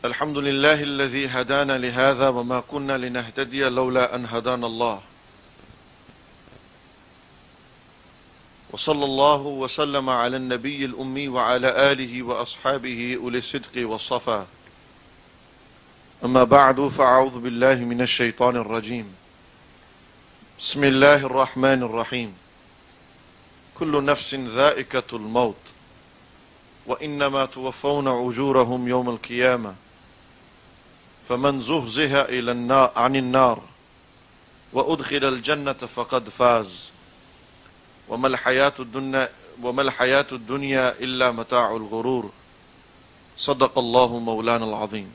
الحمد لله الذي هدانا لهذا وما كنا لنهتدي لولا أن هدانا الله وصلى الله وسلم على النبي الأمي وعلى آله وأصحابه أولي الصدق والصفا أما بعد فأعوذ بالله من الشيطان الرجيم بسم الله الرحمن الرحيم كل نفس ذائقة الموت وإنما توفون أجورهم يوم القيامة فمن زهزه عن النار وأدخل الجنة فقد فاز وما الحياة الدنيا إلا متاع الغرور صدق الله مولانا العظيم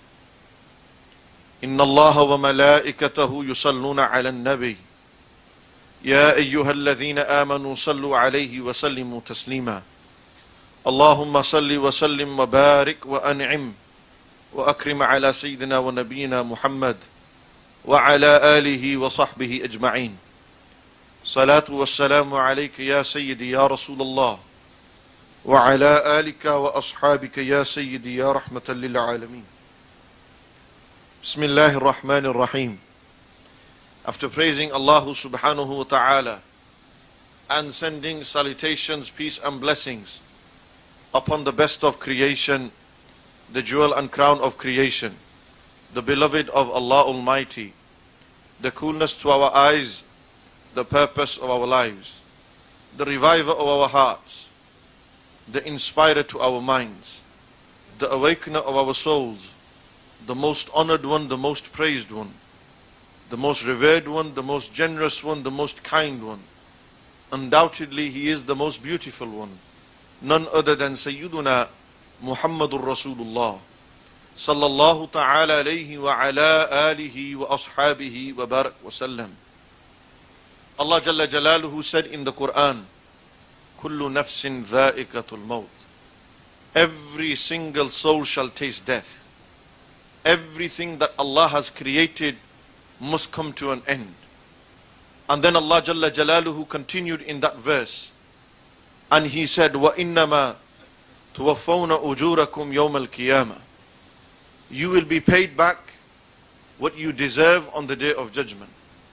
إن الله وملائكته يصلون على النبي يا أيها الذين آمنوا صلوا عليه وسلموا تسليما اللهم صل وسلم وبارك وأنعم وأكرم على سيدنا ونبينا محمد وعلى آله وصحبه أجمعين صلاة والسلام عليك يا سيدي يا رسول الله وعلى آلك وأصحابك يا سيدي يا رحمة للعالمين بسم الله الرحمن الرحيم. After praising Allah subhanahu wa ta'ala and sending salutations, peace and blessings upon the best of creation, the jewel and crown of creation, the beloved of Allah Almighty, the coolness to our eyes, the purpose of our lives, the reviver of our hearts, the inspirer to our minds, the awakener of our souls, the most honored one, the most praised one, the most revered one, the most generous one, the most kind one. Undoubtedly, he is the most beautiful one. None other than Sayyiduna Muhammadur Rasulullah sallallahu ta'ala alayhi wa ala alihi wa ashabihi wa barak wa sallam. Allah Jalla Jalaluhu said in the Quran, Kullu nafsin dha'iqatul maut. Every single soul shall taste death. Everything that Allah has created must come to an end. And then Allah Jalla Jalaluhu continued in that verse, and He said, وَإِنَّمَا تُوَفَّوْنَ أُجُورَكُمْ يَوْمَ الْقِيَامَةِ. You will be paid back what you deserve on the day of judgment.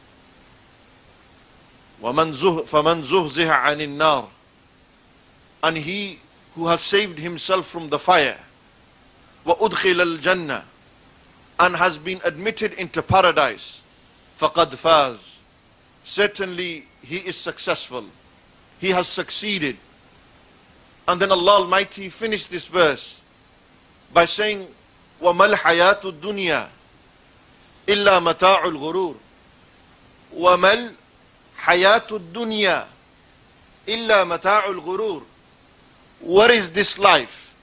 فَمَنْ زُهْزِهَ عَنِ النَّارِ. And he who has saved himself from the fire, وَأُدْخِلَ الْجَنَّةِ, and has been admitted into paradise, فَقَدْ فَازَ. Certainly he is successful. He has succeeded. And then Allah Almighty finished this verse by saying, وَمَا الْحَيَاةُ الدُّنْيَا إِلَّا مَتَاعُ الْغُرُورِ. وَمَا الْحَيَاةُ الدُّنْيَا إِلَّا مَتَاعُ الْغُرُورِ. What is this life?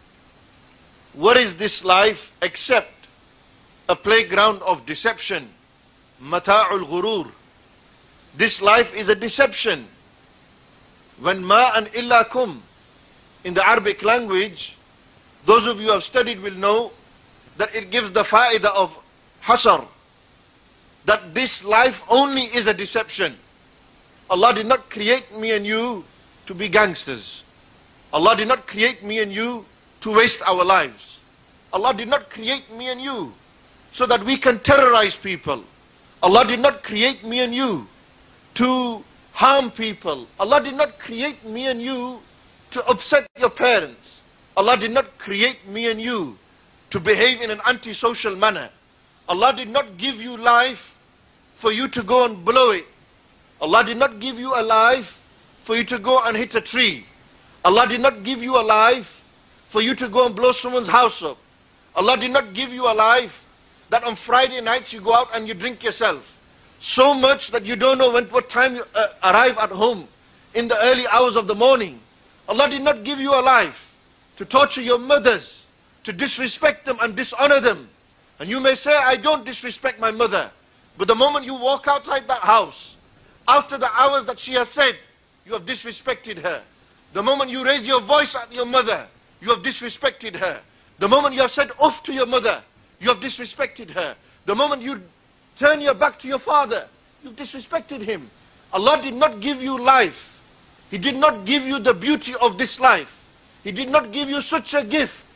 What is this life except a playground of deception? Mata'ul ghurur. This life is a deception. When ma and illa kum, in the Arabic language, those of you who have studied will know that it gives the fa'idah of hasar, that this life only is a deception. Allah did not create me and you to be gangsters. Allah did not create me and you to waste our lives. Allah did not create me and you so that we can terrorize people. Allah did not create me and you to harm people. Allah did not create me and you to upset your parents. Allah did not create me and you to behave in an antisocial manner. Allah did not give you life for you to go and blow it. Allah did not give you a life for you to go and hit a tree. Allah did not give you a life for you to go and blow someone's house up. Allah did not give you a life that on Friday nights you go out and you drink yourself so much that you don't know what time you arrive at home in the early hours of the morning. Allah did not give you a life to torture your mothers, to disrespect them and dishonor them. And you may say, I don't disrespect my mother. But the moment you walk outside that house, after the hours that she has said, you have disrespected her. The moment you raise your voice at your mother, you have disrespected her. The moment you have said off to your mother, you have disrespected her. The moment you turn your back to your father, you've disrespected him. Allah did not give you life. He did not give you the beauty of this life. He did not give you such a gift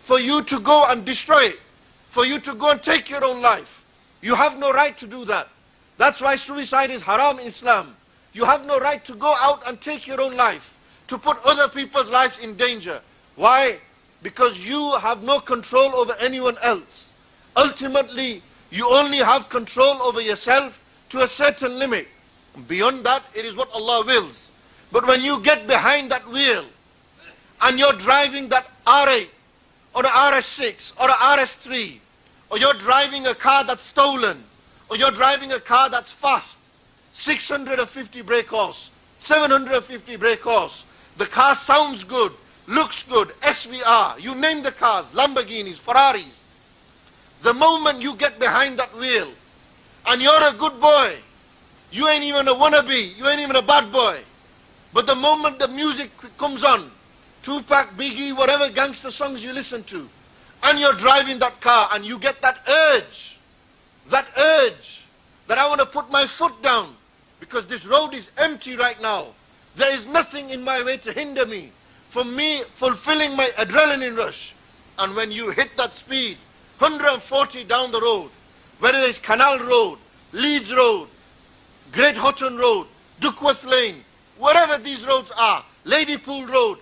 for you to go and destroy it, for you to go and take your own life. You have no right to do that. That's why suicide is haram in Islam. You have no right to go out and take your own life, to put other people's lives in danger. Why? Because you have no control over anyone else. Ultimately, you only have control over yourself to a certain limit. Beyond that, it is what Allah wills. But when you get behind that wheel and you're driving that R8 or a RS6 or a RS3, or you're driving a car that's stolen, or you're driving a car that's fast, 650 brake horse, 750 brake horse, the car sounds good, looks good, SVR, you name the cars, Lamborghinis, Ferraris. The moment you get behind that wheel and you're a good boy, you ain't even a wannabe, you ain't even a bad boy, but the moment the music comes on, Tupac, Biggie, whatever gangster songs you listen to, and you're driving that car and you get that urge that I want to put my foot down because this road is empty right now. There is nothing in my way to hinder me from me fulfilling my adrenaline rush. And when you hit that speed, 140 down the road, whether it's Canal Road, Leeds Road, Great Houghton Road, Duckworth Lane, wherever these roads are, Ladypool Road,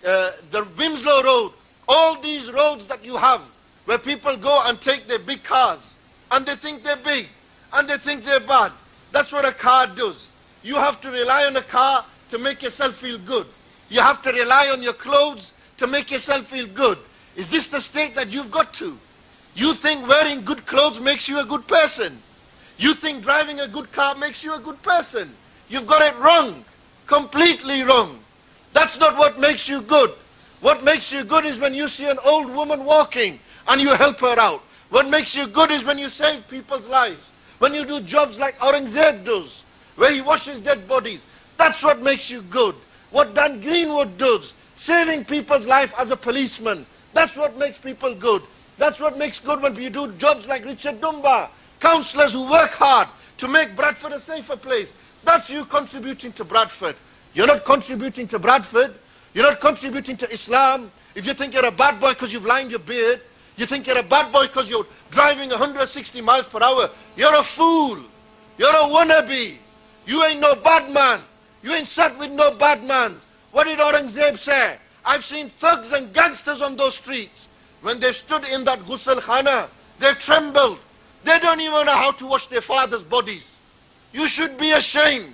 the Wimslow Road, all these roads that you have where people go and take their big cars and they think they're big and they think they're bad. That's what a car does. You have to rely on a car to make yourself feel good. You have to rely on your clothes to make yourself feel good. Is this the state that you've got to? You think wearing good clothes makes you a good person. You think driving a good car makes you a good person. You've got it wrong. Completely wrong. That's not what makes you good. What makes you good is when you see an old woman walking and you help her out. What makes you good is when you save people's lives. When you do jobs like Aurangzeb does, where he washes dead bodies. That's what makes you good. What Dan Greenwood does, saving people's life as a policeman. That's what makes people good. That's what makes good when you do jobs like Richard Dunbar, councillors who work hard to make Bradford a safer place. That's you contributing to Bradford. You're not contributing to Bradford. You're not contributing to Islam. If you think you're a bad boy because you've lined your beard, you think you're a bad boy because you're driving 160 miles per hour, you're a fool. You're a wannabe. You ain't no bad man. You ain't sat with no bad man. What did Aurangzeb say? I've seen thugs and gangsters on those streets. When they stood in that ghusl khana, they trembled. They don't even know how to wash their fathers' bodies. You should be ashamed.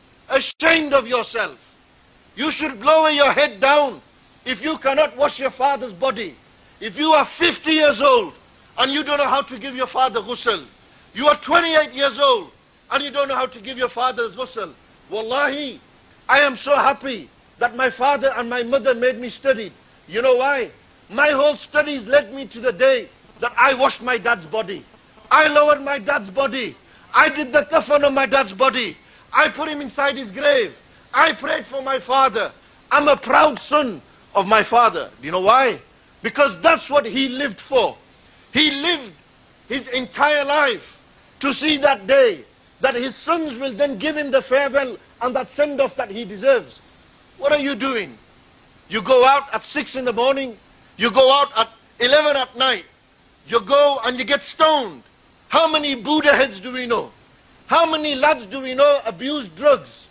Ashamed of yourself. You should lower your head down if you cannot wash your father's body. If you are 50 years old and you don't know how to give your father ghusl. You are 28 years old and you don't know how to give your father ghusl. Wallahi, I am so happy that my father and my mother made me study. You know why? My whole studies led me to the day that I washed my dad's body. I lowered my dad's body. I did the kafan on my dad's body. I put him inside his grave. I prayed for my father. I'm a proud son of my father. Do you know why? Because that's what he lived for. He lived his entire life to see that day that his sons will then give him the farewell and that send-off that he deserves. What are you doing? You go out at 6 in the morning. You go out at 11 at night. You go and you get stoned. How many Buddha heads do we know? How many lads do we know abuse drugs?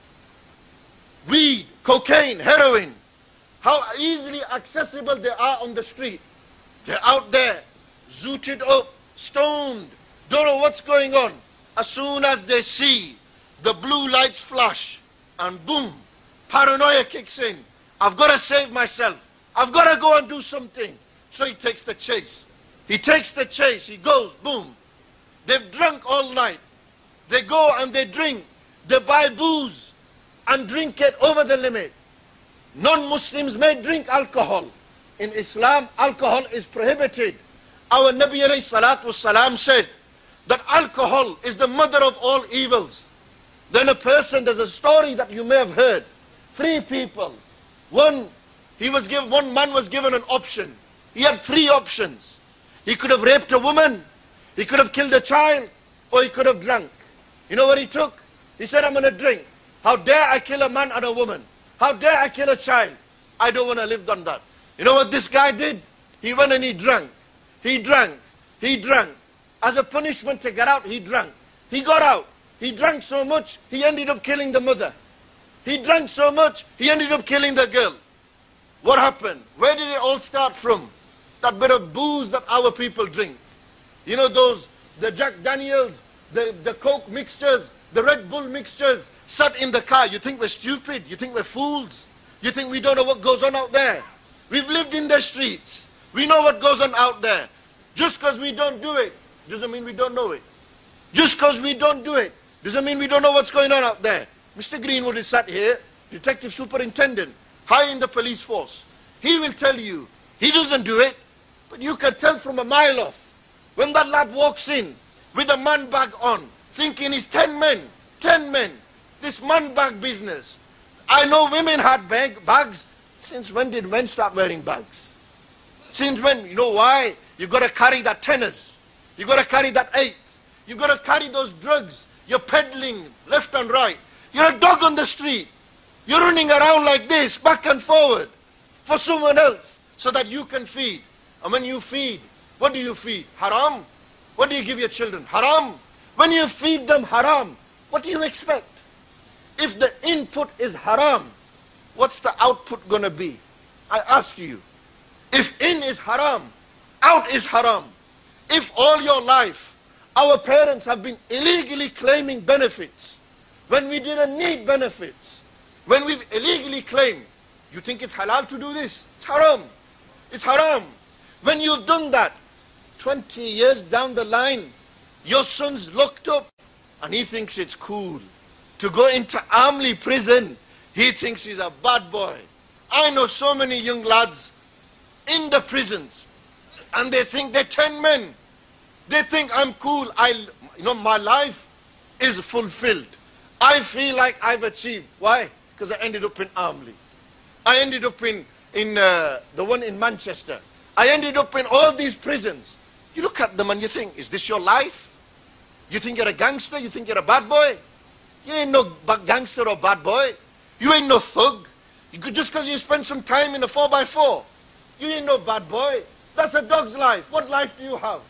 Weed, cocaine, heroin. How easily accessible they are on the street. They're out there, zooted up, stoned, don't know what's going on. As soon as they see the blue lights flash, and boom, paranoia kicks in. I've got to save myself. I've got to go and do something. So he takes the chase. He takes the chase. He goes, boom. They've drunk all night. They go and they drink. They buy booze and drink it over the limit. Non-Muslims may drink alcohol. In Islam, alcohol is prohibited. Our Nabi alayhi salatu wasalam said that alcohol is the mother of all evils. Then a person, there's a story that you may have heard. 3 people. One man was given an option. He had 3 options. He could have raped a woman, he could have killed a child, or he could have drunk. You know what he took? He said, I'm going to drink. How dare I kill a man and a woman? How dare I kill a child? I don't want to live on that. You know what this guy did? He went and he drank. He drank. He drank. As a punishment to get out, he drank. He got out. He drank so much, he ended up killing the mother. He drank so much, he ended up killing the girl. What happened? Where did it all start from? That bit of booze that our people drink. You know the Jack Daniels, the Coke mixtures, the Red Bull mixtures, sat in the car. You think we're stupid? You think we're fools? You think we don't know what goes on out there? We've lived in the streets. We know what goes on out there. Just because we don't do it, doesn't mean we don't know it. Just because we don't do it, doesn't mean we don't know what's going on out there. Mr. Greenwood is sat here, Detective Superintendent, high in the police force. He will tell you, he doesn't do it, but you can tell from a mile off. When that lad walks in with a man bag on, thinking he's 10 men, this man bag business. I know women had bags. Since when did men start wearing bags? Since when? You know why? You've got to carry that tenors. You've got to carry that eighth. You've got to carry those drugs. You're peddling left and right. You're a dog on the street. You're running around like this, back and forward, for someone else, so that you can feed. And when you feed, what do you feed? Haram. What do you give your children? Haram. When you feed them haram, what do you expect? If the input is haram, what's the output going to be? I ask you. If in is haram, out is haram. If all your life, our parents have been illegally claiming benefits, when we didn't need benefits, when we've illegally claimed, you think it's halal to do this? It's haram. It's haram. When you've done that, 20 years down the line, your son's locked up, and he thinks it's cool to go into Armley prison. He thinks he's a bad boy. I know so many young lads in the prisons, and they think they're 10 men. They think I'm cool. My life is fulfilled. I feel like I've achieved. Why? Because I ended up in Armley. I ended up in the one in Manchester. I ended up in all these prisons. You look at them and you think, is this your life? You think you're a gangster? You think you're a bad boy? You ain't no gangster or bad boy. You ain't no thug. Just because you spend some time in a 4x4, you ain't no bad boy. That's a dog's life. What life do you have?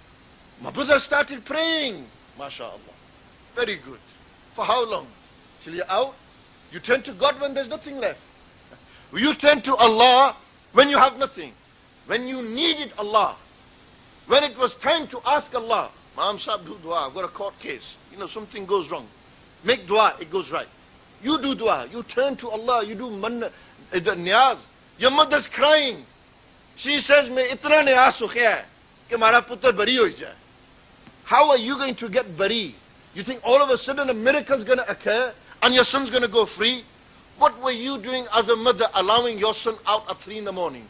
My brother started praying. MashaAllah. Very good. For how long? Till you're out? You turn to God when there's nothing left. You turn to Allah when you have nothing. When you needed Allah. When it was time to ask Allah. Ma'am Sahib, do dua. I've got a court case. Something goes wrong. Make dua, it goes right. You do dua. You turn to Allah. You do niyaz. Your mother's crying. She says, "Main itna niyaz sukhiya hai ki mara putar bari ho jaye." How are you going to get bari? You think all of a sudden a miracle's going to occur and your son's going to go free? What were you doing as a mother allowing your son out at 3 in the morning?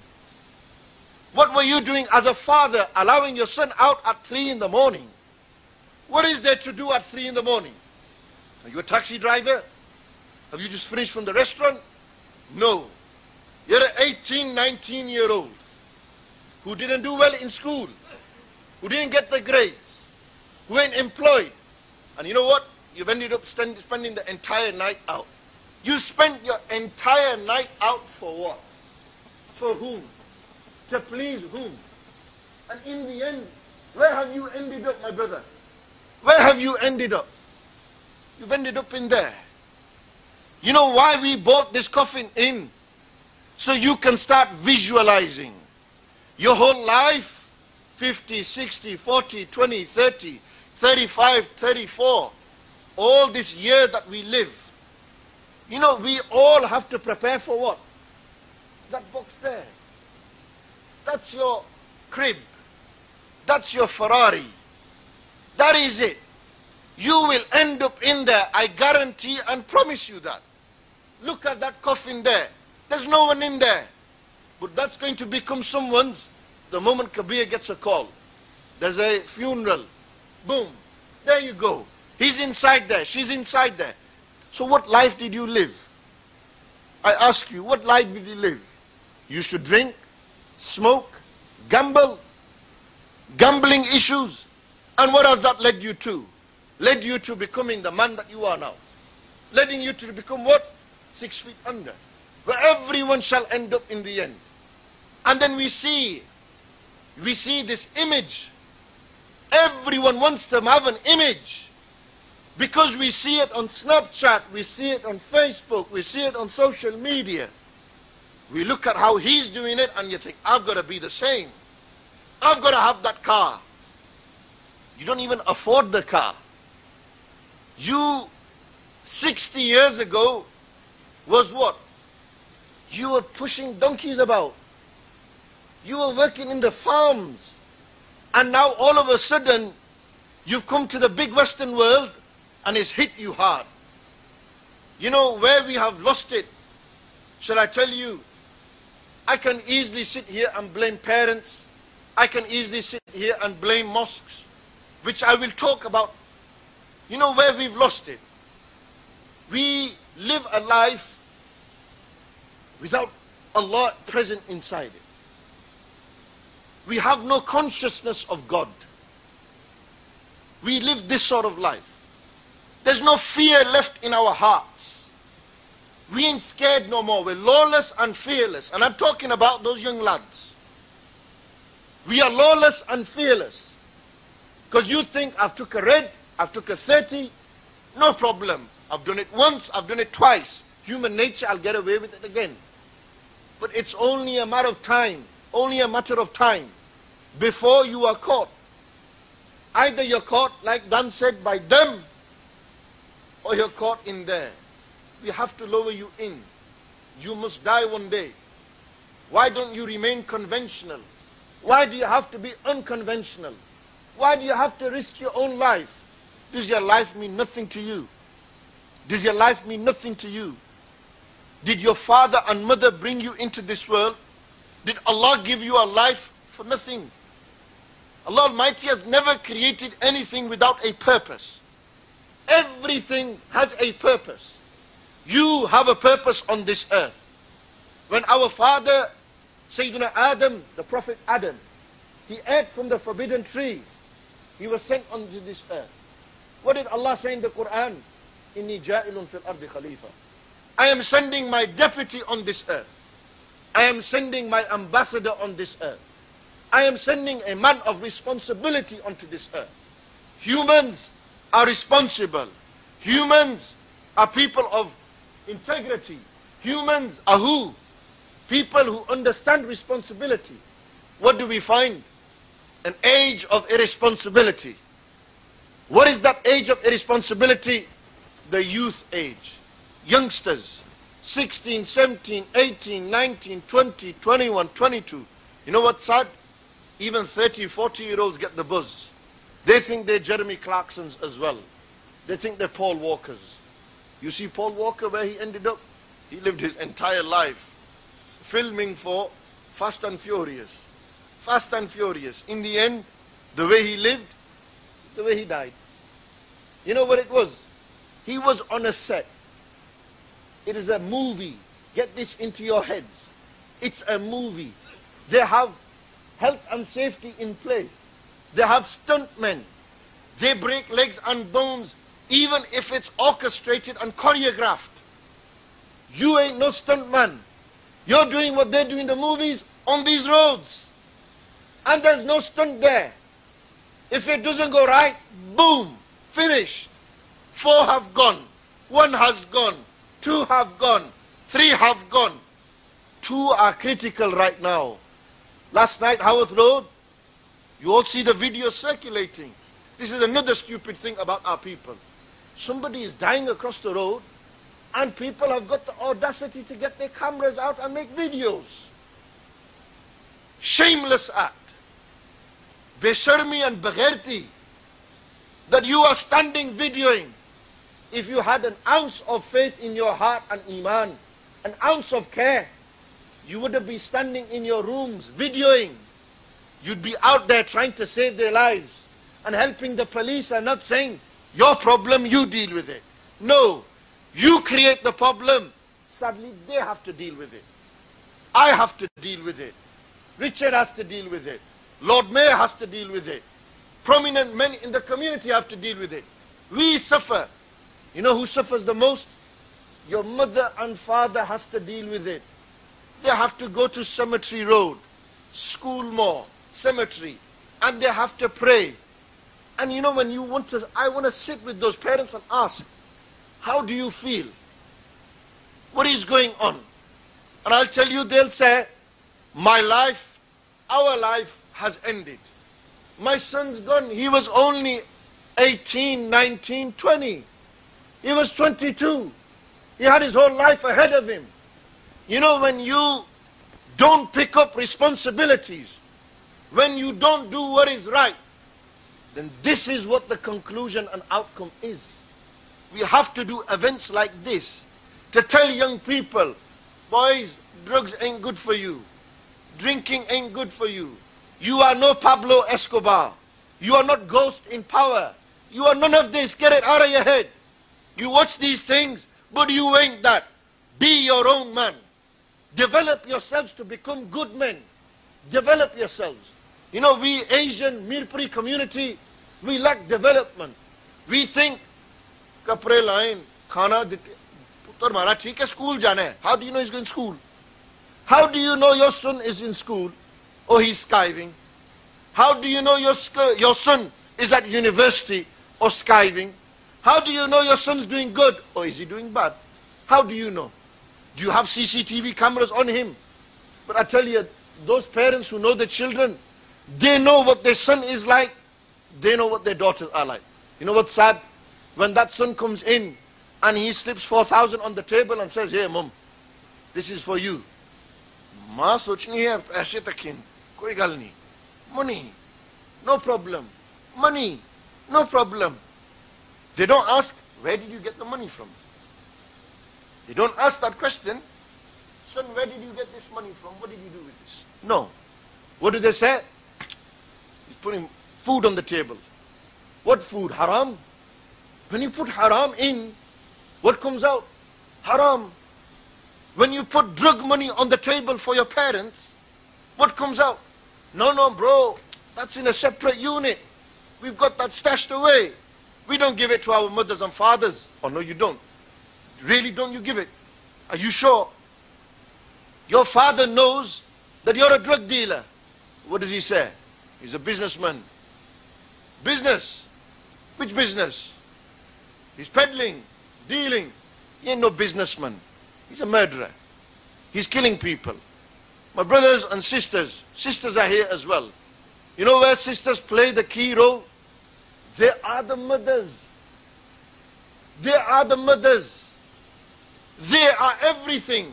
What were you doing as a father allowing your son out at 3 in the morning? What is there to do at 3 in the morning? Are you a taxi driver? Have you just finished from the restaurant? No. You're an 18, 19-year-old who didn't do well in school, who didn't get the grades, who ain't employed. And you know what? You've ended up spending the entire night out. You spent your entire night out for what? For whom? To please whom? And in the end, where have you ended up, my brother? Where have you ended up? You've ended up in there. You know why we bought this coffin in? So you can start visualizing your whole life, 50, 60, 40, 20, 30, 35, 34, all this year that we live. We all have to prepare for what? That box there. That's your crib. That's your Ferrari. That is it. You will end up in there, I guarantee and promise you that. Look at that coffin there. There's no one in there. But that's going to become someone's the moment Kabir gets a call. There's a funeral. Boom. There you go. He's inside there. She's inside there. So what life did you live? I ask you, what life did you live? You used to drink, smoke, gamble, gambling issues. And what has that led you to? Led you to becoming the man that you are now. Leading you to become what? 6 feet under. Where everyone shall end up in the end. And then we see We see this image. Everyone wants to have an image. Because we see it on Snapchat, we see it on Facebook, we see it on social media. We look at how he's doing it and you think, I've got to be the same. I've got to have that car. You don't even afford the car. You, 60 years ago, was what? You were pushing donkeys about. You were working in the farms. And now all of a sudden, you've come to the big Western world and it's hit you hard. You know where we have lost it? Shall I tell you? I can easily sit here and blame parents. I can easily sit here and blame mosques, which I will talk about. You know where we've lost it? We live a life without Allah present inside it. We have no consciousness of God. We live this sort of life. There's no fear left in our hearts. We ain't scared no more. We're lawless and fearless. And I'm talking about those young lads. We are lawless and fearless. Because you think, I've took a red, I've took a 30, no problem. I've done it once, I've done it twice. Human nature, I'll get away with it again. But it's only a matter of time. Only a matter of time before you are caught. Either you're caught, like Dan said, by them, or you're caught in there. We have to lower you in. You must die one day. Why don't you remain conventional? Why do you have to be unconventional? Why do you have to risk your own life? Does your life mean nothing to you? Does your life mean nothing to you? Did your father and mother bring you into this world? Did Allah give you a life for nothing? Allah Almighty has never created anything without a purpose. Everything has a purpose. You have a purpose on this earth. When our father, Sayyidina Adam, the Prophet Adam, he ate from the forbidden tree, he was sent onto this earth. What did Allah say in the Quran? Inni ja'ilun fil ardi khalifa. I am sending my deputy on this earth. I am sending my ambassador on this earth. I am sending a man of responsibility onto this earth. Humans are responsible. Humans are people of integrity. Humans are who? People who understand responsibility. What do we find? An age of irresponsibility. What is that age of irresponsibility? The youth age. Youngsters, 16, 17, 18, 19, 20, 21, 22. You know what's sad? Even 30, 40-year-olds get the buzz. They think they're Jeremy Clarksons as well. They think they're Paul Walkers. You see Paul Walker, where he ended up? He lived his entire life filming for Fast and Furious. Fast and Furious. In the end, the way he lived, the way he died. You know what it was? He was on a set. It is a movie. Get this into your heads. It's a movie. They have health and safety in place. They have stuntmen. They break legs and bones, even if it's orchestrated and choreographed. You ain't no stuntman. You're doing what they do in the movies on these roads. And there's no stunt there. If it doesn't go right, boom, finish. 4 have gone. 1 has gone. 2 have gone. 3 have gone. 2 are critical right now. Last night, Haworth Road, you all see the video circulating. This is another stupid thing about our people. Somebody is dying across the road, and people have got the audacity to get their cameras out and make videos. Shameless act. Besharmi and Bagherti. That you are standing videoing. If you had an ounce of faith in your heart and iman, an ounce of care, you wouldn't be standing in your rooms videoing. You'd be out there trying to save their lives and helping the police and not saying, your problem, you deal with it. No, you create the problem. Sadly, they have to deal with it. I have to deal with it. Richard has to deal with it. Lord Mayor has to deal with it. Prominent men in the community have to deal with it. We suffer. You know who suffers the most? Your mother and father has to deal with it. They have to go to Cemetery Road, Schoolmore, cemetery and they have to pray. And you know, when I want to sit with those parents and ask, how do you feel? What is going on? And I'll tell you, they'll say, my life, our life has ended. My son's gone. He was only 18, 19, 20. He was 22. He had his whole life ahead of him. You know, when you don't pick up responsibilities, when you don't do what is right, then this is what the conclusion and outcome is. We have to do events like this to tell young people, boys, drugs ain't good for you. Drinking ain't good for you. You are no Pablo Escobar. You are not Ghost in power. You are none of this. Get it out of your head. You watch these things, but you ain't that. Be your own man. Develop yourselves to become good men. Develop yourselves. You know, we Asian Mirpuri community, we lack development. We think, kapre line, khana dite, putar mara theek hai, school jana hai. How do you know he's going to school? How do you know your son is in school? Or he's skiving? How do you know your son is at university or skiving? How do you know your son's doing good or is he doing bad? How do you know? Do you have CCTV cameras on him? But I tell you, those parents who know their children, they know what their son is like. They know what their daughters are like. You know what's sad? When that son comes in and he slips 4,000 on the table and says, hey mom, this is for you. Ma sochni hai, aise takin, koi gal nahi. Money, no problem. Money, no problem. They don't ask, where did you get the money from? They don't ask that question. Son, where did you get this money from? What did you do with this? No. What do they say? He's putting food on the table. What food? Haram? When you put haram in, what comes out? Haram. When you put drug money on the table for your parents, what comes out? No, bro, that's in a separate unit. We've got that stashed away. We don't give it to our mothers and fathers. Oh, no, you don't. Really, don't you give it? Are you sure? Your father knows that you're a drug dealer. What does he say? He's a businessman. Business? Which business? He's peddling, dealing. He ain't no businessman. He's a murderer. He's killing people. My brothers and sisters are here as well. You know where sisters play the key role? They are the mothers. They are the mothers. They are everything.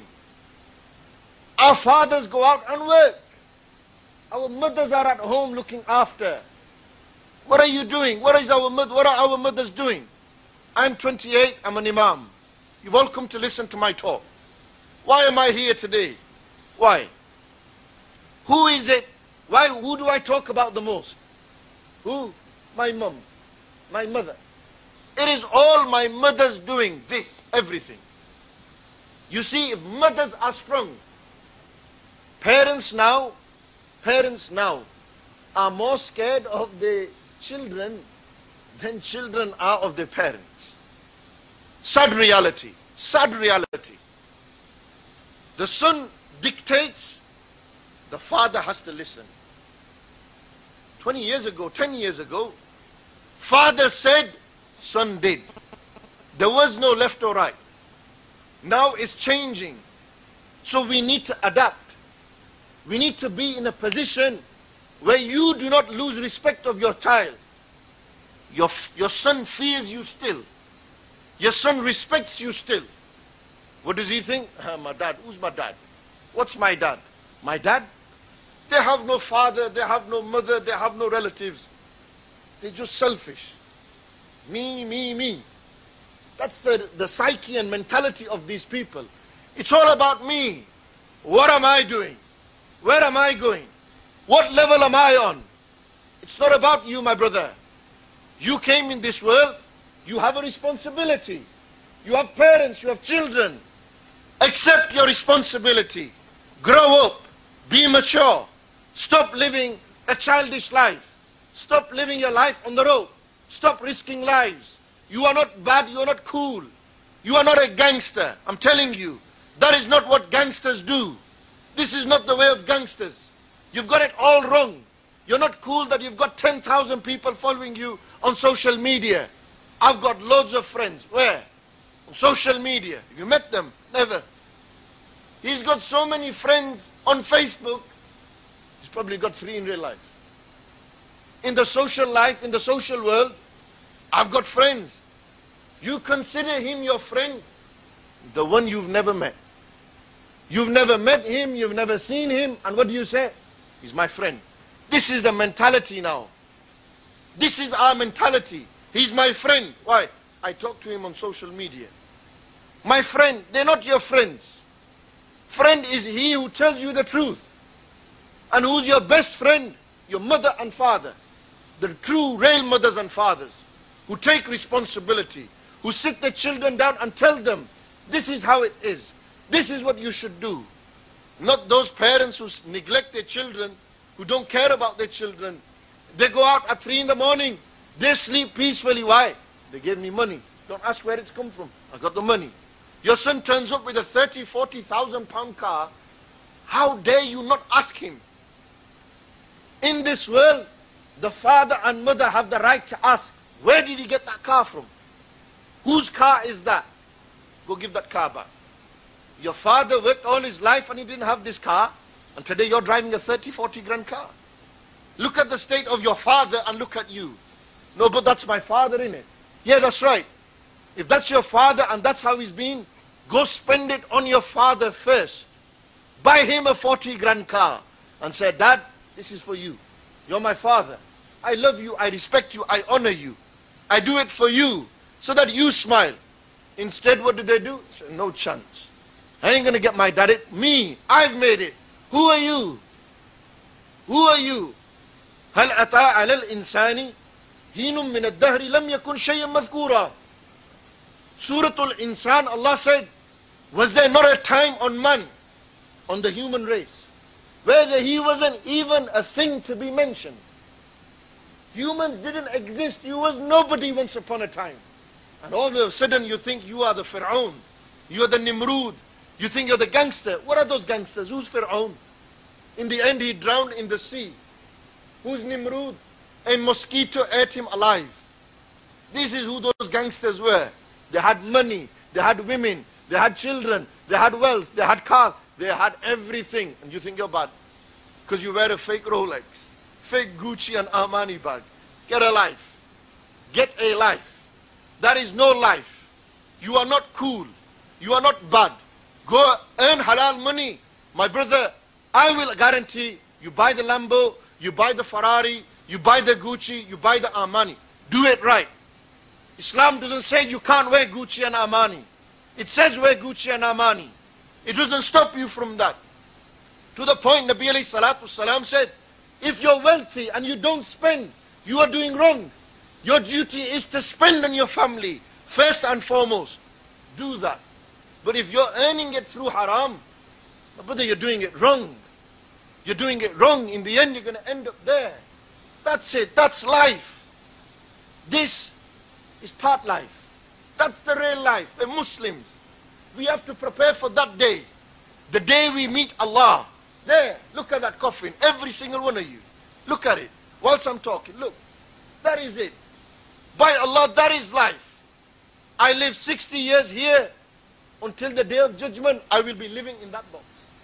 Our fathers go out and work. Our mothers are at home looking after. What are you doing? What are our mothers doing? I'm 28, I'm an imam. You've all come to listen to my talk. Why am I here today? Why? Who is it? Who do I talk about the most? Who? My mum. My mother. It is all my mother's doing this, everything. You see, if mothers are strong, parents now are more scared of their children than children are of their parents. Sad reality. Sad reality. The son dictates, the father has to listen. 20 years ago, 10 years ago, father said, son did. There was no left or right. Now it's changing. So we need to adapt. We need to be in a position where you do not lose respect of your child. Your son fears you still. Your son respects you still. What does he think? My dad. Who's my dad? What's my dad? My dad? They have no father, they have no mother, they have no relatives. They're just selfish. Me. That's the psyche and mentality of these people. It's all about me. What am I doing? Where am I going? What level am I on? It's not about you, my brother. You came in this world, you have a responsibility. You have parents, you have children. Accept your responsibility. Grow up. Be mature. Stop living a childish life. Stop living your life on the road. Stop risking lives. You are not bad, you are not cool. You are not a gangster. I'm telling you, that is not what gangsters do. This is not the way of gangsters. You've got it all wrong. You're not cool that you've got 10,000 people following you on social media. I've got loads of friends. Where? On social media. Have you met them? Never. He's got so many friends on Facebook. He's probably got 3 in real life. In the social life, in the social world, I've got friends. You consider him your friend, the one you've never met. You've never met him, you've never seen him, and what do you say? He's my friend. This is the mentality now. This is our mentality. He's my friend. Why? I talk to him on social media. My friend, they're not your friends. Friend is he who tells you the truth. And who's your best friend? Your mother and father. The true, real mothers and fathers who take responsibility, who sit their children down and tell them, this is how it is. This is what you should do. Not those parents who neglect their children, who don't care about their children. They go out at 3 in the morning. They sleep peacefully. Why? They gave me money. Don't ask where it's come from. I got the money. Your son turns up with a 30, 40,000 pound car. How dare you not ask him? In this world, the father and mother have the right to ask, where did he get that car from? Whose car is that? Go give that car back. Your father worked all his life and he didn't have this car. And today you're driving a 30, 40 grand car. Look at the state of your father and look at you. No, but that's my father, innit? Yeah, that's right. If that's your father and that's how he's been, go spend it on your father first. Buy him a 40 grand car and say, Dad, this is for you. You're my father. I love you, I respect you, I honor you. I do it for you so that you smile. Instead, what do they do? Say, no chance. I ain't going to get my dad it. Me, I've made it. Who are you? Who are you? هل أتى على الإنسان حين من الدهر لم يكن شيئا مذكورا. Surah Al-Insan, Allah said, was there not a time on man, on the human race, where he wasn't even a thing to be mentioned? Humans didn't exist. You was nobody once upon a time. And all of a sudden you think you are the Fir'aun. You are the Nimrud. You think you're the gangster. What are those gangsters? Who's Fir'aun? In the end he drowned in the sea. Who's Nimrud? A mosquito ate him alive. This is who those gangsters were. They had money, they had women, they had children, they had wealth, they had cars, they had everything. And you think you're bad because you wear a fake Rolex, fake Gucci and Armani bag. Get a life. Get a life. That is no life. You are not cool. You are not bad. Go earn halal money. My brother, I will guarantee you buy the Lambo, you buy the Ferrari, you buy the Gucci, you buy the Armani. Do it right. Islam doesn't say you can't wear Gucci and Armani. It says wear Gucci and Armani. It doesn't stop you from that. To the point Nabi alayhi salatu salam said, if you're wealthy and you don't spend, you are doing wrong. Your duty is to spend on your family, first and foremost. Do that. But if you're earning it through haram, my brother, you're doing it wrong. You're doing it wrong. In the end, you're going to end up there. That's it. That's life. This is part life. That's the real life. We're Muslims. We have to prepare for that day. The day we meet Allah. There, look at that coffin. Every single one of you. Look at it. Whilst I'm talking, look. That is it. By Allah, that is life. I live 60 years here. Until the day of judgment, I will be living in that box.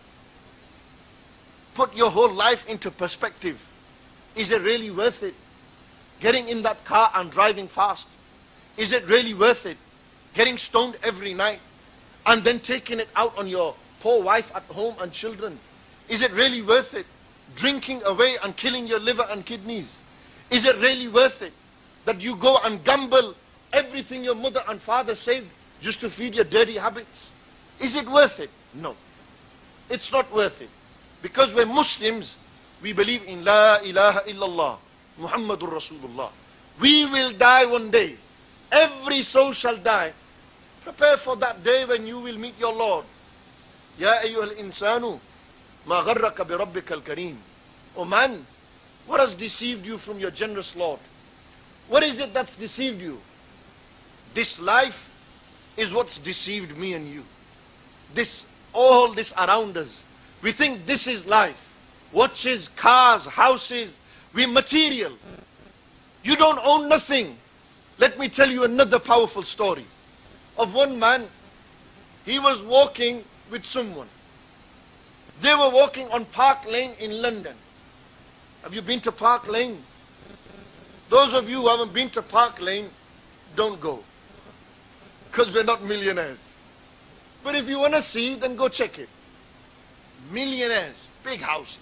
Put your whole life into perspective. Is it really worth it? Getting in that car and driving fast. Is it really worth it? Getting stoned every night and then taking it out on your poor wife at home and children. Is it really worth it? Drinking away and killing your liver and kidneys. Is it really worth it that you go and gamble everything your mother and father saved just to feed your dirty habits? Is it worth it? No. It's not worth it. Because we're Muslims, we believe in La ilaha illallah, Muhammadur Rasulullah. We will die one day. Every soul shall die. Prepare for that day when you will meet your Lord. Ya ayyuhal insanu, ma gharraka bi rabbikal kareem. Oh man, what has deceived you from your generous Lord? What is it that's deceived you? This life is what's deceived me and you. All this around us. We think this is life. Watches, cars, houses, We're material. You don't own nothing. Let me tell you another powerful story of one man. He was walking with someone. They were walking on Park Lane in London. Have you been to Park Lane? Those of you who haven't been to Park Lane, don't go. Because we're not millionaires. But if you want to see, then go check it. Millionaires, big houses.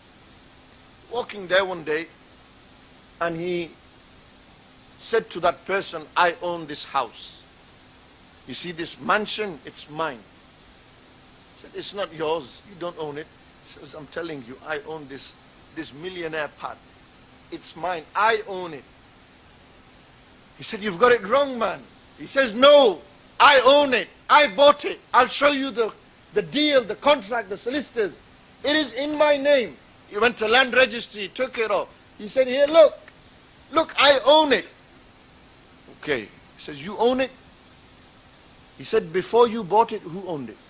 Walking there one day, and he said to that person, I own this house. You see this mansion, it's mine. He said, it's not yours, you don't own it. He says, I'm telling you, I own this millionaire part. It's mine, I own it. He said, you've got it wrong, man. He says, no, I own it, I bought it. I'll show you the deal, the contract, the solicitors. It is in my name. He went to land registry, took it off. He said, here, look, I own it. Okay, he says, you own it? He said, before you bought it, who owned it?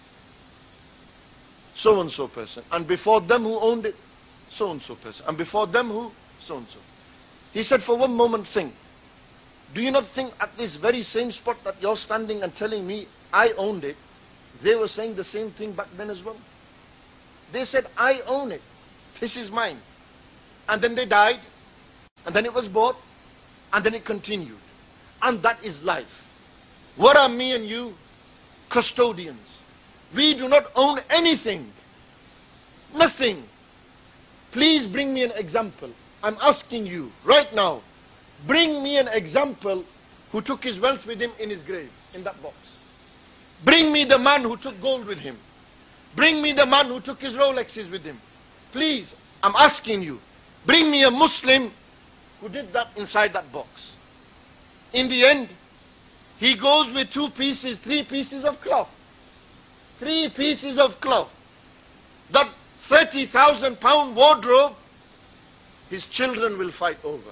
So-and-so person. And before them, who owned it? So-and-so person. And before them, who? So-and-so. He said, for one moment, think. Do you not think at this very same spot that you're standing and telling me I owned it, they were saying the same thing back then as well? They said, I own it. This is mine. And then they died. And then it was bought. And then it continued. And that is life. What are me and you? Custodians. We do not own anything. Nothing. Please bring me an example. I'm asking you right now. Bring me an example who took his wealth with him in his grave, in that box. Bring me the man who took gold with him. Bring me the man who took his Rolexes with him. Please, I'm asking you. Bring me a Muslim who did that inside that box. In the end, he goes with 3 pieces of cloth. 3 pieces of cloth. That 30,000 pound wardrobe, his children will fight over.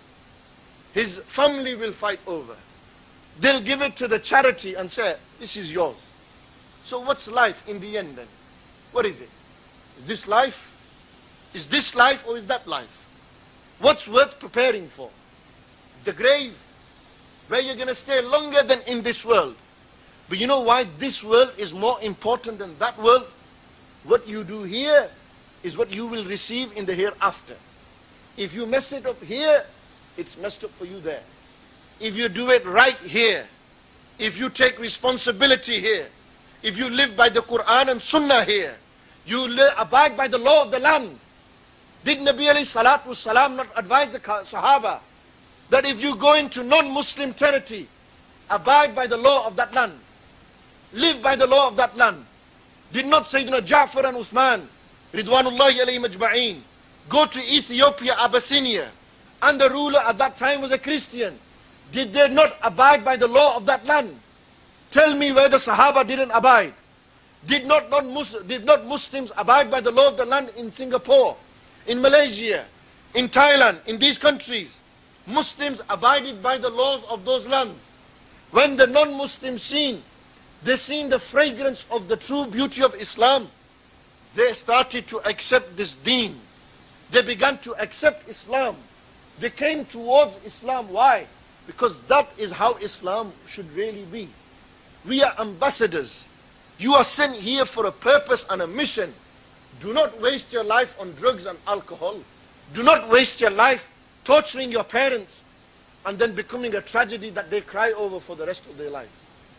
His family will fight over. They'll give it to the charity and say, this is yours. So what's life in the end then? What is it? Is this life? Is this life or is that life? What's worth preparing for? The grave, where you're going to stay longer than in this world. But you know why this world is more important than that world? What you do here is what you will receive in the hereafter. If you mess it up here, it's messed up for you there. If you do it right here, if you take responsibility here, if you live by the Quran and Sunnah here, you abide by the law of the land. Did Nabi alayhi salatu wasalam not advise the Sahaba that if you go into non-Muslim territory, abide by the law of that land, live by the law of that land? Did not Sayyidina Ja'far and Uthman, Ridwanullahi alayhim ajma'een, go to Ethiopia, Abyssinia, and the ruler at that time was a Christian? Did they not abide by the law of that land? Tell me where the Sahaba didn't abide. Did not Muslims abide by the law of the land in Singapore, in Malaysia, in Thailand, in these countries? Muslims abided by the laws of those lands. When the non-Muslims they seen the fragrance of the true beauty of Islam, they started to accept this deen. They began to accept Islam. They came towards Islam. Why? Because that is how Islam should really be. We are ambassadors. You are sent here for a purpose and a mission. Do not waste your life on drugs and alcohol. Do not waste your life torturing your parents and then becoming a tragedy that they cry over for the rest of their life.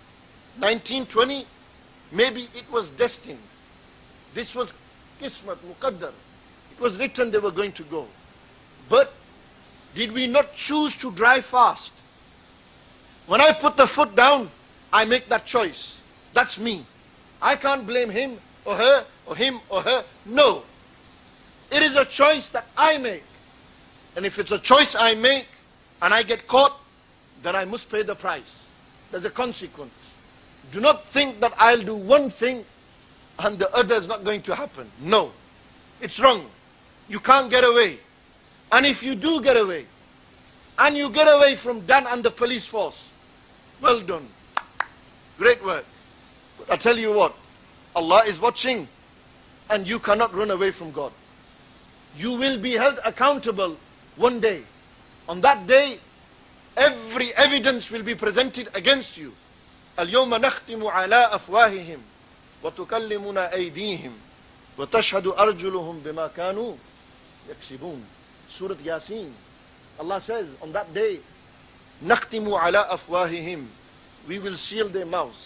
1920, maybe it was destined. This was Qismat, Muqaddar. It was written they were going to go. But did we not choose to drive fast? When I put the foot down, I make that choice. That's me. I can't blame him or her or him or her. No. It is a choice that I make. And if it's a choice I make and I get caught, then I must pay the price. There's a consequence. Do not think that I'll do one thing and the other is not going to happen. No. It's wrong. You can't get away. And if you do get away, and you get away from Dan and the police force, well done. Great work. But I tell you what, Allah is watching and you cannot run away from God. You will be held accountable One day. On that day, every evidence will be presented against you. اليوم نختم على أفواههم وتكلمنا أيديهم وتشهد أرجلهم بما كانوا يكسبون. Surah Yasin. Allah says, on that day, نختم على أفواههم, we will seal their mouths.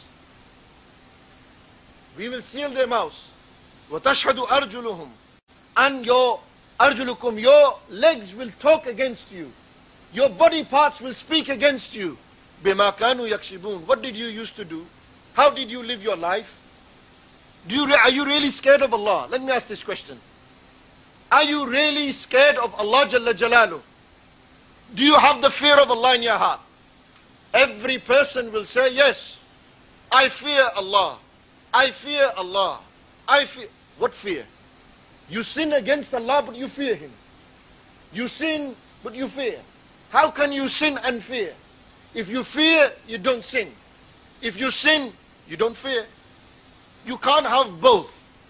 We will seal their mouths. وتشهد أرجلهم, and your أرجلكم, your legs will talk against you. Your body parts will speak against you. بما كانوا يكسبون. What did you used to do? How did you live your life? Are you really scared of Allah? Let me ask this question. Are you really scared of Allah Jalla Jalaluh? Do you have the fear of Allah in your heart? Every person will say, yes, I fear Allah. I fear Allah. I fear. What fear? You sin against Allah, but you fear Him. You sin, but you fear. How can you sin and fear? If you fear, you don't sin. If you sin, you don't fear. You can't have both.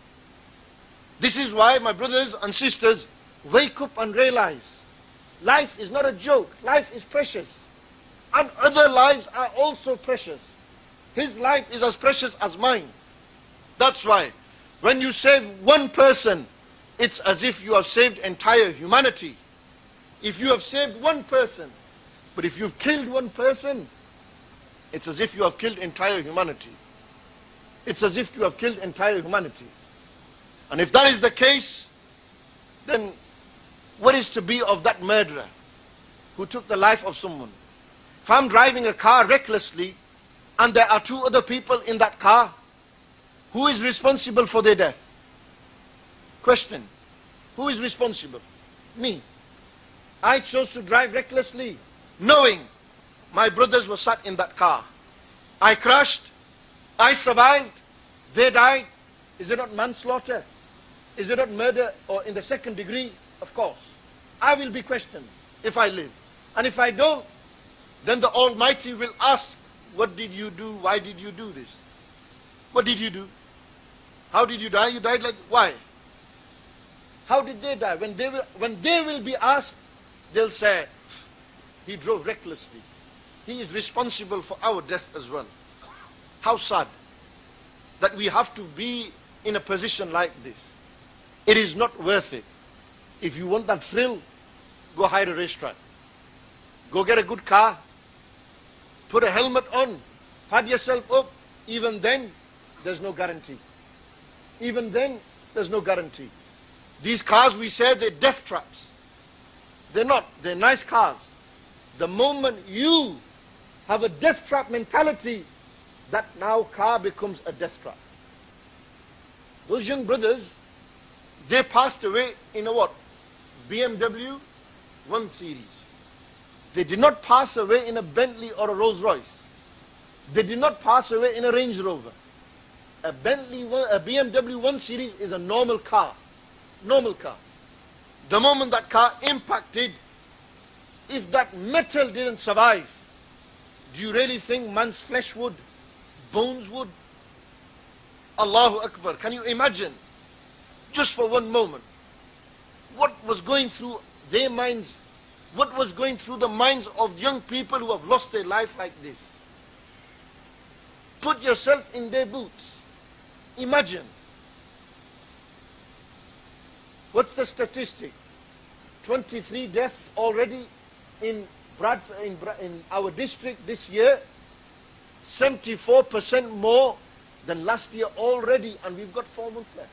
This is why, my brothers and sisters, wake up and realize life is not a joke. Life is precious. And other lives are also precious. His life is as precious as mine. That's why, when you save one person, it's as if you have saved entire humanity. If you have saved one person, but if you've killed one person, it's as if you have killed entire humanity. It's as if you have killed entire humanity. And if that is the case, then what is to be of that murderer who took the life of someone? If I'm driving a car recklessly and there are two other people in that car, who is responsible for their death? Question. Who is responsible? Me. I chose to drive recklessly, knowing my brothers were sat in that car. I crashed. I survived. They died. Is it not manslaughter? Is it not murder or in the second degree? Of course. I will be questioned if I live. And if I don't, then the Almighty will ask, what did you do? Why did you do this? What did you do? How did you die? You died like, why? How did they die? When they will be asked, they'll say, he drove recklessly. He is responsible for our death as well. How sad that we have to be in a position like this. It is not worth it. If you want that thrill, go hire a racetrack. Go get a good car. Put a helmet on. Pad yourself up. Even then, there's no guarantee. Even then, there's no guarantee. These cars, we say, they're death traps. They're not. They're nice cars. The moment you have a death trap mentality, that now car becomes a death trap. Those young brothers, they passed away in a what? BMW 1 Series. They did not pass away in a Bentley or a Rolls Royce. They did not pass away in a Range Rover. A BMW 1 Series is a normal car. Normal car. The moment that car impacted, if that metal didn't survive, do you really think man's flesh would? Bones would? Allahu Akbar. Can you imagine? Just for one moment. What was going through their minds? What was going through the minds of young people who have lost their life like this? Put yourself in their boots. Imagine. What's the statistic? 23 deaths already in Bradford, in our district this year. 74% more than last year already, and we've got 4 months left.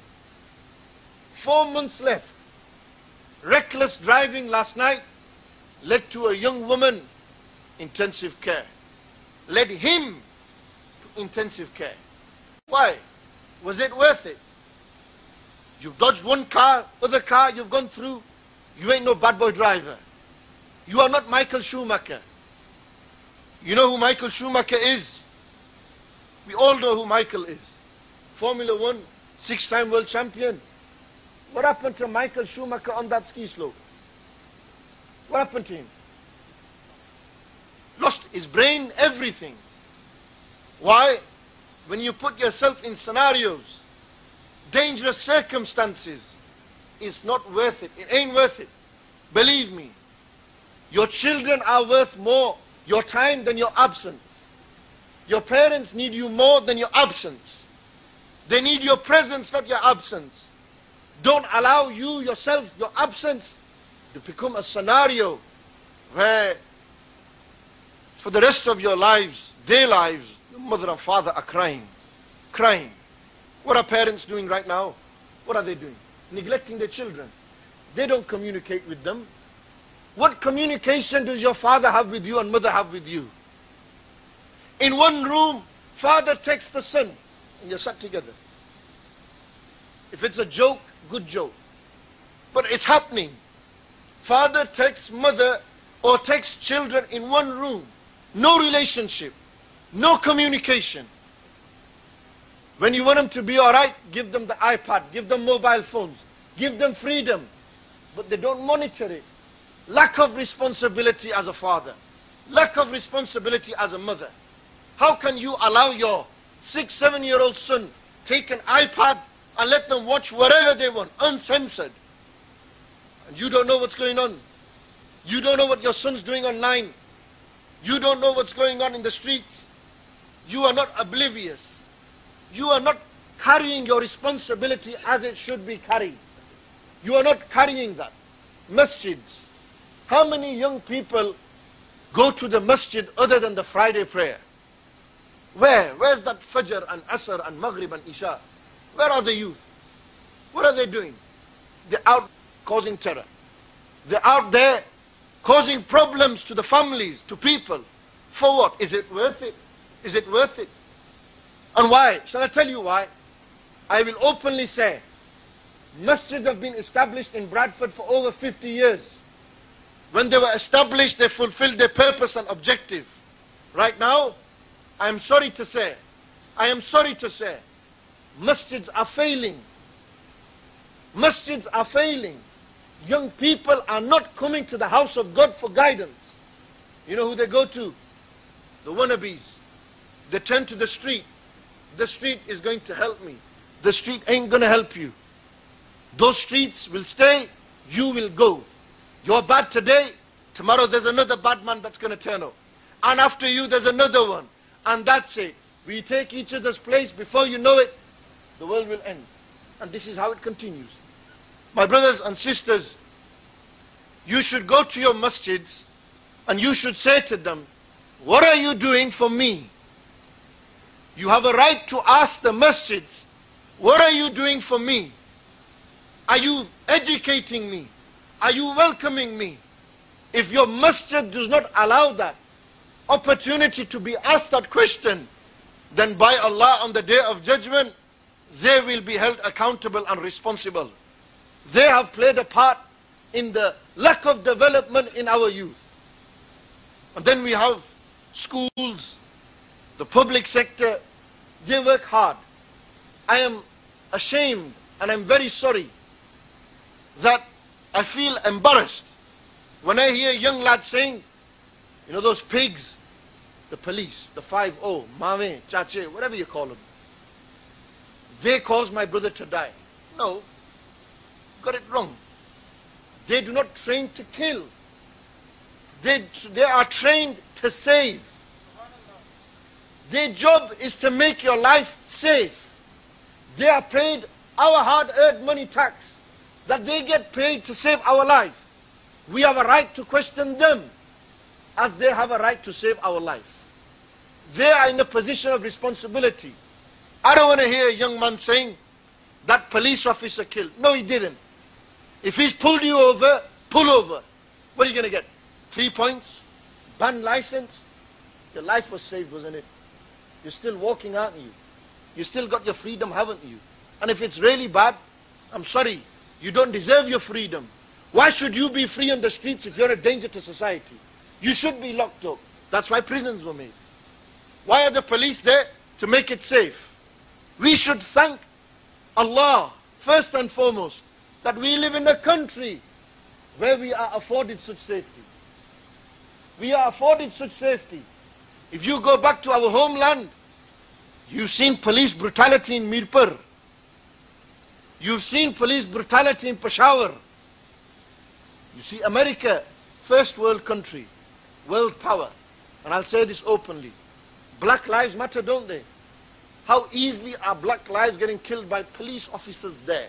4 months left. Reckless driving last night led to a young woman intensive care. Led him to intensive care. Why? Was it worth it? You've dodged one car, other car you've gone through. You ain't no bad boy driver. You are not Michael Schumacher. You know who Michael Schumacher is? We all know who Michael is. Formula 1, 6-time world champion. What happened to Michael Schumacher on that ski slope? What happened to him? Lost his brain, everything. Why? When you put yourself in scenarios, dangerous circumstances, it's not worth it. It ain't worth it. Believe me, your children are worth more your time than your absence. Your parents need you more than your absence. They need your presence, not your absence. Don't allow you yourself, your absence, to become a scenario where for the rest of your lives, their lives, your mother and father are crying. Crying. What are parents doing right now? What are they doing? Neglecting their children. They don't communicate with them. What communication does your father have with you and mother have with you? In one room, father texts the son, and you're sat together. If it's a joke, good joke. But it's happening. Father texts mother or texts children in one room. No relationship. No communication. When you want them to be alright, give them the iPad, give them mobile phones, give them freedom. But they don't monitor it. Lack of responsibility as a father. Lack of responsibility as a mother. How can you allow your 6, 7-year-old son take an iPad and let them watch whatever they want, uncensored? And you don't know what's going on. You don't know what your son's doing online. You don't know what's going on in the streets. You are not oblivious. You are not carrying your responsibility as it should be carried. You are not carrying that. Masjids. How many young people go to the masjid other than the Friday prayer? Where? Where's that Fajr and Asr and Maghrib and Isha? Where are the youth? What are they doing? They're out causing terror. They're out there causing problems to the families, to people. For what? Is it worth it? Is it worth it? And why? Shall I tell you why? I will openly say, masjids have been established in Bradford for over 50 years. When they were established, they fulfilled their purpose and objective. Right now, I am sorry to say, masjids are failing. Masjids are failing. Young people are not coming to the house of God for guidance. You know who they go to? The wannabes. They turn to the street. The street is going to help me. The street ain't going to help you. Those streets will stay, you will go. You're bad today, tomorrow there's another bad man that's going to turn up. And after you there's another one. And that's it. We take each other's place, before you know it, the world will end. And this is how it continues. My brothers and sisters, you should go to your masjids and you should say to them, what are you doing for me? You have a right to ask the masjids, what are you doing for me? Are you educating me? Are you welcoming me? If your masjid does not allow that opportunity to be asked that question, then by Allah on the Day of Judgment, they will be held accountable and responsible. They have played a part in the lack of development in our youth. And then we have schools, the public sector, they work hard. I am ashamed and I'm very sorry that I feel embarrassed when I hear young lads saying, you know those pigs, the police, the 5-0, Mame, Chache, whatever you call them, they caused my brother to die. No, got it wrong. They do not train to kill. They are trained to save. Their job is to make your life safe. They are paid our hard-earned money tax that they get paid to save our life. We have a right to question them as they have a right to save our life. They are in a position of responsibility. I don't want to hear a young man saying, that police officer killed. No, he didn't. If he's pulled you over, pull over. What are you going to get? 3 points? Ban license? Your life was saved, wasn't it? You're still walking, aren't you? You still got your freedom, haven't you? And if it's really bad, I'm sorry, you don't deserve your freedom. Why should you be free on the streets if you're a danger to society? You should be locked up. That's why prisons were made. Why are the police there? To make it safe. We should thank Allah, first and foremost, that we live in a country where we are afforded such safety. We are afforded such safety. If you go back to our homeland, you've seen police brutality in Mirpur. You've seen police brutality in Peshawar. You see, America, first world country, world power, and I'll say this openly, black lives matter, don't they? How easily are black lives getting killed by police officers there?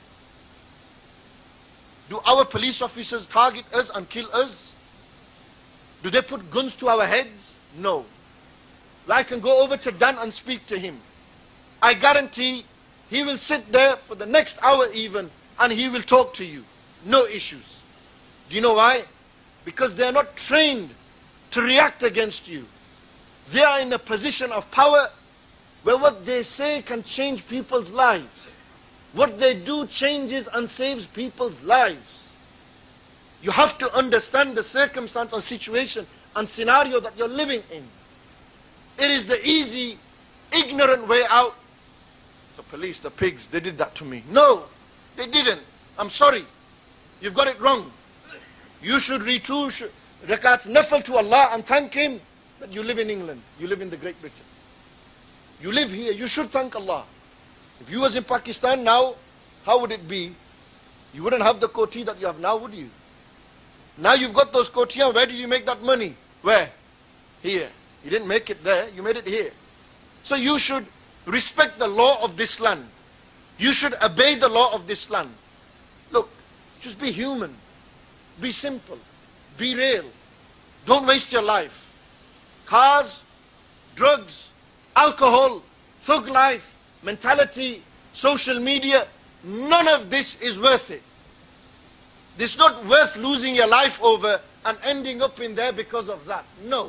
Do our police officers target us and kill us? Do they put guns to our heads? No. I can go over to Dan and speak to him. I guarantee he will sit there for the next hour even, and he will talk to you. No issues. Do you know why? Because they are not trained to react against you. They are in a position of power where what they say can change people's lives. What they do changes and saves people's lives. You have to understand the circumstance and situation and scenario that you're living in. It is the easy, ignorant way out. The police, the pigs, they did that to me. No, they didn't. I'm sorry. You've got it wrong. You should read 2 rakats nafil to Allah and thank Him that you live in England. You live in the Great Britain. You live here. You should thank Allah. If you was in Pakistan now, how would it be? You wouldn't have the koti that you have now, would you? Now you've got those kotiyan. Where did you make that money? Where? Here. You didn't make it there. You made it here. So you should respect the law of this land. You should obey the law of this land. Look, just be human. Be simple. Be real. Don't waste your life. Cars, drugs, alcohol, thug life, mentality, social media, none of this is worth it. It's not worth losing your life over and ending up in there because of that. No.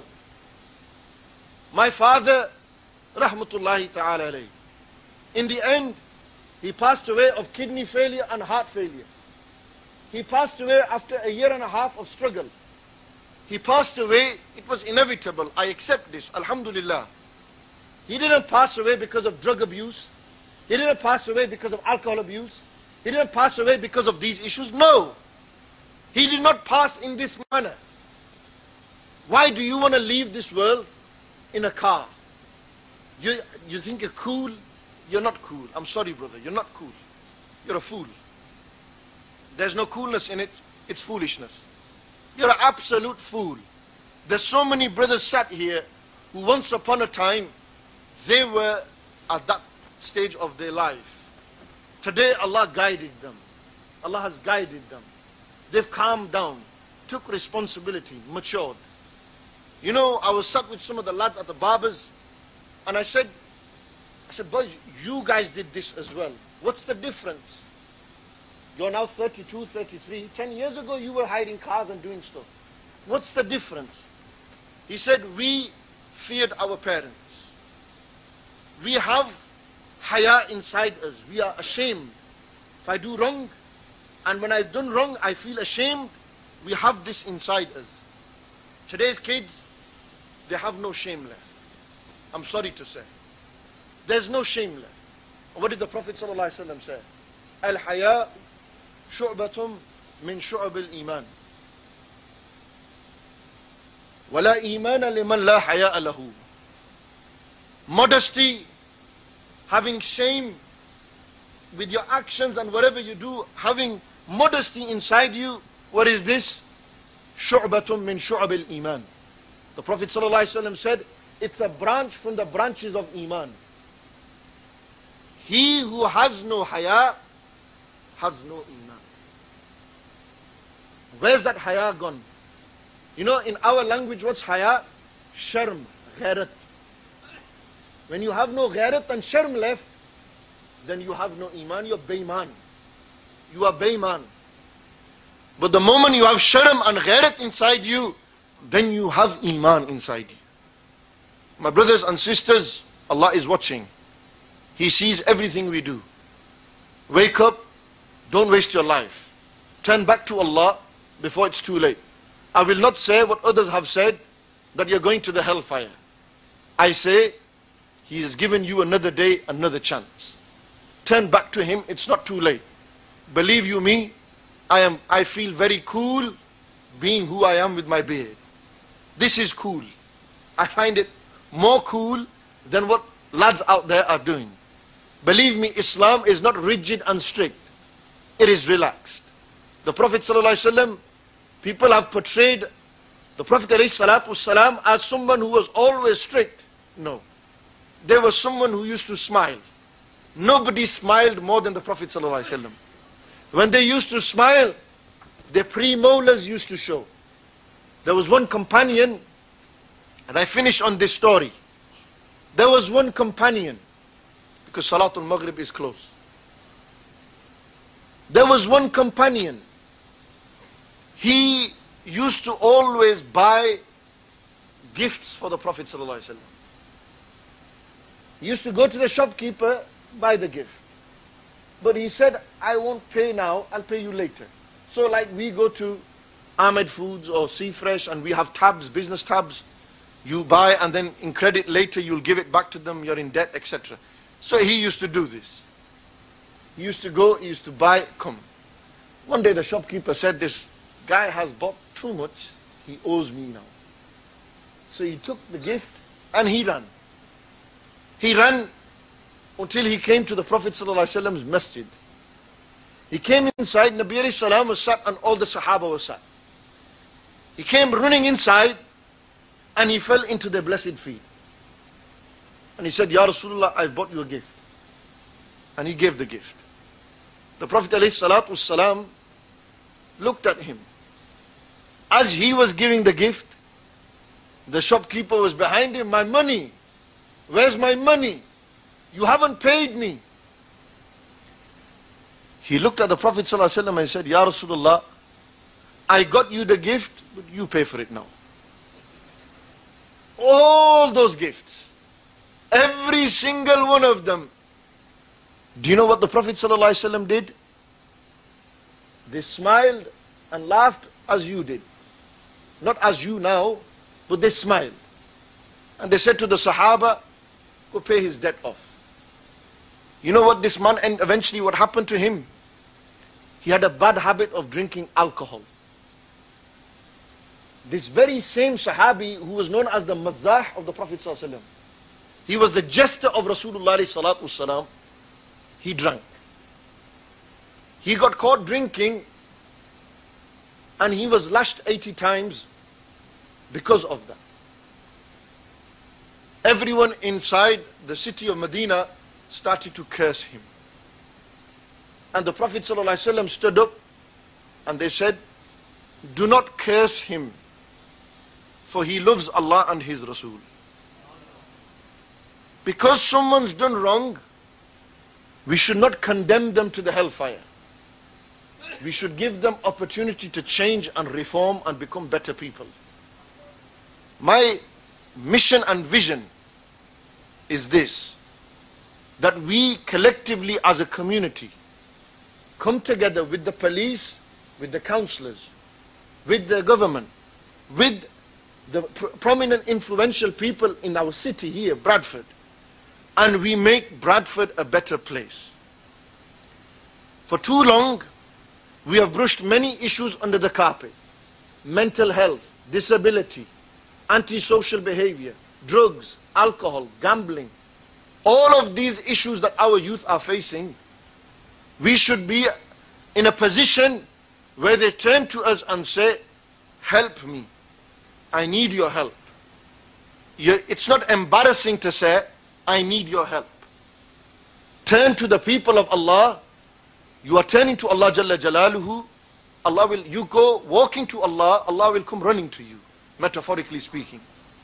My father, rahmatullahi ta'ala alayhi, in the end, he passed away of kidney failure and heart failure. He passed away after a year and a half of struggle. He passed away, it was inevitable. I accept this, alhamdulillah. He didn't pass away because of drug abuse. He didn't pass away because of alcohol abuse. He didn't pass away because of these issues. No. He did not pass in this manner. Why do you want to leave this world in a car? You think you're cool? You're not cool. I'm sorry, brother. You're not cool. You're a fool. There's no coolness in it. It's foolishness. You're an absolute fool. There's so many brothers sat here who once upon a time, they were at that stage of their life. Today Allah guided them. Allah has guided them. They've calmed down, took responsibility, matured. You know, I was sat with some of the lads at the barbers, and I said, boys, you guys did this as well. What's the difference? You're now 32, 33. 10 years ago, you were hiding cars and doing stuff. What's the difference? He said, we feared our parents. We have haya inside us. We are ashamed. If I do wrong, and when I've done wrong, I feel ashamed, we have this inside us. Today's kids, they have no shame left. I'm sorry to say. There's no shame left. What did the Prophet ﷺ say? Al-haya shu'batum min shu'ab al-iman. وَلَا إِيمَانَ لِمَنْ لَا حَيَاءَ لَهُ. Modesty, having shame with your actions and whatever you do, having modesty inside you, what is this? شُعْبَةٌ مِّن شُعَبِ الْإِيمَانِ. The Prophet ﷺ said, it's a branch from the branches of Iman. He who has no haya has no Iman. Where's that haya gone? You know, in our language, what's haya? Sharm, ghairat. When you have no ghairat and sharm left, then you have no Iman, you're bayman. You are bayman. But the moment you have sharm and ghairat inside you, then you have Iman inside you. My brothers and sisters, Allah is watching. He sees everything we do. Wake up, don't waste your life. Turn back to Allah before it's too late. I will not say what others have said, that you're going to the hellfire. I say, He has given you another day, another chance. Turn back to Him, it's not too late. Believe you me, I feel very cool being who I am with my beard. This is cool. I find it more cool than what lads out there are doing. Believe me, Islam is not rigid and strict. It is relaxed. The Prophet ﷺ, People have portrayed the Prophet ﷺ as someone who was always strict. No. There was someone who used to smile. Nobody smiled more than the Prophet ﷺ. When they used to smile, their premolars used to show. There was one companion, and I finish on this story. There was one companion, because Salatul Maghrib is close. There was one companion. He used to always buy gifts for the Prophet ﷺ. He used to go to the shopkeeper, buy the gift. But he said, I won't pay now, I'll pay you later. So like we go to Ahmed Foods or Sea Fresh and we have tabs, business tabs. You buy and then in credit later you'll give it back to them, you're in debt, etc. So he used to do this. He used to go, he used to buy, come. One day the shopkeeper said, this guy has bought too much, he owes me now. So he took the gift and he ran. He ran until he came to the Prophet ﷺ's masjid. He came inside, Nabi alayhi salam was sat and all the Sahaba was sat. He came running inside and he fell into their blessed feet. And he said, Ya Rasulullah, I've bought you a gift. And he gave the gift. The Prophet ﷺ looked at him. As he was giving the gift, the shopkeeper was behind him. My money. Where's my money? You haven't paid me. He looked at the Prophet ﷺ and said, Ya Rasulullah, I got you the gift, but you pay for it now. All those gifts, every single one of them. Do you know what the Prophet ﷺ did? They smiled and laughed as you did. Not as you now, but they smiled. And they said to the Sahaba, go pay his debt off. You know what this man, and eventually what happened to him? He had a bad habit of drinking alcohol. This very same Sahabi who was known as the Mazah of the Prophet ﷺ, he was the jester of Rasulullah ﷺ, he drank. He got caught drinking and he was lashed 80 times because of that. Everyone inside the city of Medina started to curse him. And the Prophet ﷺ stood up and they said, do not curse him, for he loves Allah and His Rasul. Because someone's done wrong, we should not condemn them to the hellfire. We should give them opportunity to change and reform and become better people. My mission and vision is this, that we collectively as a community come together with the police, with the councillors, with the government, with the prominent influential people in our city here, Bradford, and we make Bradford a better place. For too long, we have brushed many issues under the carpet. Mental health, disability, antisocial behavior, drugs, alcohol, gambling. All of these issues that our youth are facing, we should be in a position where they turn to us and say, help me. I need your help. It's not embarrassing to say, I need your help. Turn to the people of Allah. You are turning to Allah Jalla Jalaluhu. Allah will, you go walking to Allah, Allah will come running to you, metaphorically speaking.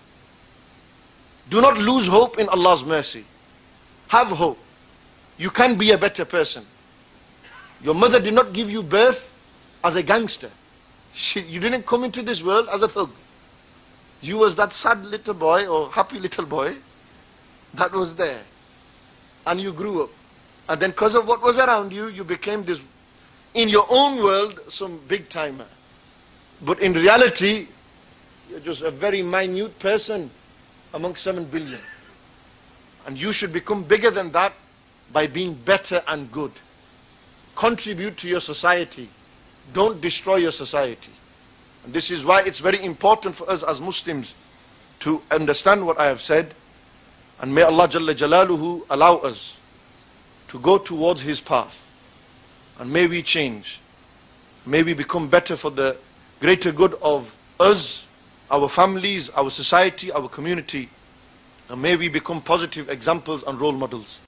Do not lose hope in Allah's mercy. Have hope. You can be a better person. Your mother did not give you birth as a gangster. You didn't come into this world as a thug. You was that sad little boy or happy little boy that was there. And you grew up. And then because of what was around you, you became this, in your own world, some big timer. But in reality, you're just a very minute person among 7 billion. And you should become bigger than that by being better and good. Contribute to your society. Don't destroy your society. And this is why it's very important for us as Muslims to understand what I have said. And may Allah Jalla Jalaluhu allow us to go towards His path. And may we change. May we become better for the greater good of us, our families, our society, our community. And may we become positive examples and role models.